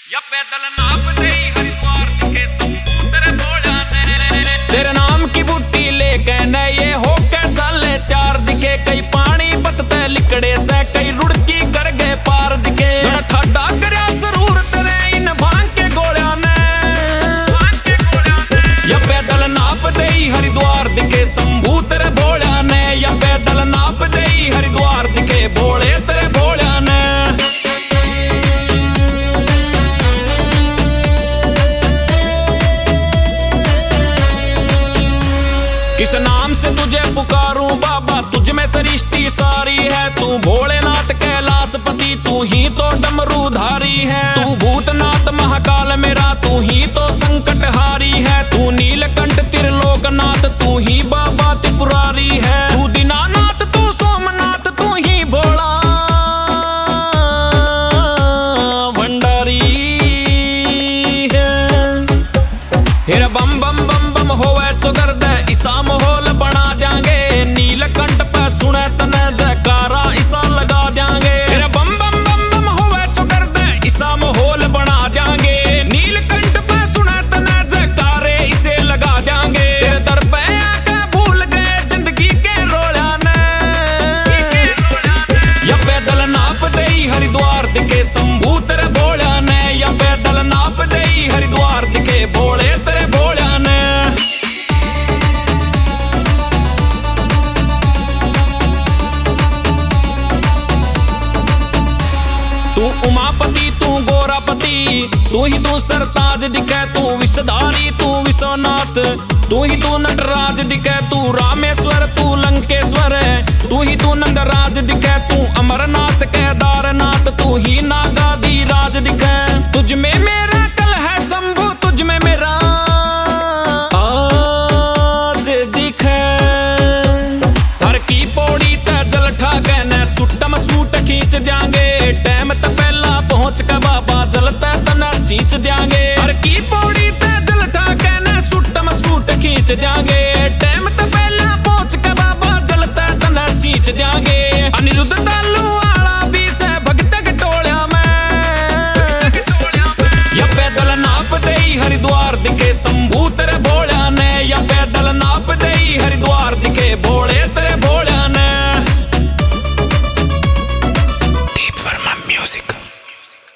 या पैदल नाप दे हरिद्वार दिखे शंभू तेरे भोला ने। तेरे नाम की बूटी लेके न ये होके चले चार दिखे, कई पानी बतते लिकड़े से कई रुड़की कर गए पार दिखे। ठड्डा करया जरूर तेरे इन भांग के गोलियां ने। या पैदल नाप दे हरिद्वार दिखे शंभू तेरे भोला ने। या पैदल नाप दे हरिद्वार दिखे भोले तेरे भोला ने। किस नाम से तुझे पुकारूं बाबा, तुझ में सृष्टि सारी है। तू भोलेनाथ कैलाशपति, तू ही तो डमरूधारी है। तू भूतनाथ महाकाल मेरा, तू ही तो संकटहारी है। तू नीलकंठ त्रिलोकनाथ, तू ही बाबा त्रिपुरारी है। तू दीनानाथ, तू सोमनाथ, तू ही भोला भंडारी है। हेरा बम बम बम बम होवे चुगर दे ईसा माहौल बना जाएंगे। नीलकंठ पे सुने तने जयकारा ईसा लगा जाएंगे। हेरा बम बम बम बम होवे चुगर दे ईसा माहौल बना जाएंगे। नीलकंठ पे सुने तने जयकारे इसे लगा जाएंगे। तेरे दर पे आके भूल गए जिंदगी के रोला ने। या पैदल नाप दे हरिद्वार दिखे शंभू तेरे भोला ने। या पैदल नाप दे हरिद्वार दिखे भोले तेरे भोला ने। तू उमापति, तू गोरापति, तू ही तू सरताज दिखे। तू विषधारी, तू विश्वनाथ, तू ही तू नटराज दिखे। तू रामेश्वर, तू लंकेश्वर, तू ही तू नंदराज दिखे। तू अमरनाथ केदारनाथ, तू ही नागादी राज दिखे। तुझ में मेरा कल है शंभू, तुझ में मेरा आज दिखे। हर की पौड़ी ते जल ठाके न सुटम सूट खींच देंगे। टाइम त पहला पहुंच के बाबा जलते तना सींच देंगे। हर की पौड़ी ते जल ठाके न सुटम सूट खींच देंगे। टाइम त पहला पहुंच के बाबा जलते तना सींच देंगे। अनिरुद्ध तालू वाला भी से भगत टोलिया में। या पैदल नाप दे हरिद्वार दिखे शंभू तेरे